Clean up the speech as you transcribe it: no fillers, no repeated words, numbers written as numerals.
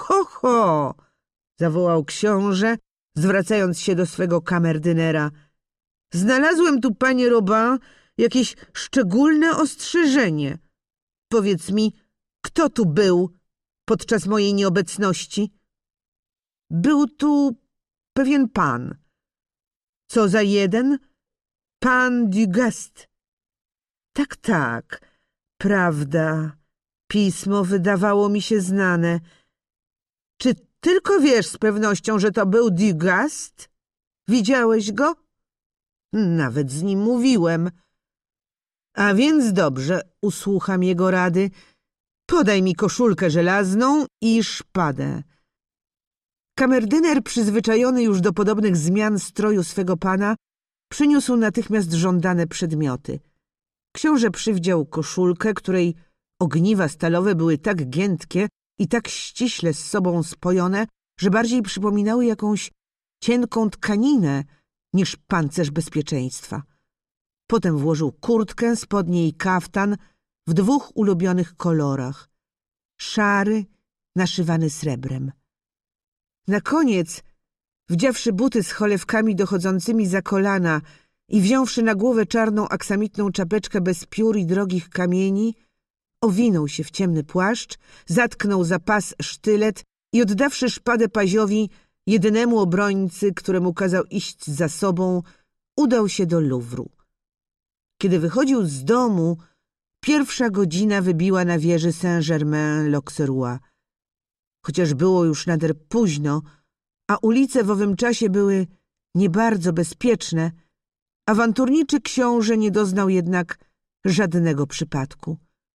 ho, ho! Zawołał książę, zwracając się do swego kamerdynera. Znalazłem tu, panie Robin, jakieś szczególne ostrzeżenie. Powiedz mi, kto tu był podczas mojej nieobecności? Był tu pewien pan. Co za jeden? Pan du Gast. Tak, tak, prawda. Pismo wydawało mi się znane. Czy tylko wiesz z pewnością, że to był du Gast? Widziałeś go? Nawet z nim mówiłem. A więc dobrze, usłucham jego rady. Podaj mi koszulkę żelazną i szpadę. Kamerdyner, przyzwyczajony już do podobnych zmian stroju swego pana, przyniósł natychmiast żądane przedmioty. Książę przywdział koszulkę, której ogniwa stalowe były tak giętkie i tak ściśle z sobą spojone, że bardziej przypominały jakąś cienką tkaninę niż pancerz bezpieczeństwa. Potem włożył kurtkę, spodnie i kaftan w 2 ulubionych kolorach. Szary, naszywany srebrem. Na koniec, wdziawszy buty z cholewkami dochodzącymi za kolana i wziąwszy na głowę czarną aksamitną czapeczkę bez piór i drogich kamieni, owinął się w ciemny płaszcz, zatknął za pas sztylet i oddawszy szpadę Paziowi, jedynemu obrońcy, któremu kazał iść za sobą, udał się do Luwru. Kiedy wychodził z domu, 1 godzina wybiła na wieży Saint-Germain-l'Auxerrois. Chociaż było już nader późno, a ulice w owym czasie były nie bardzo bezpieczne, awanturniczy książę nie doznał jednak żadnego przypadku.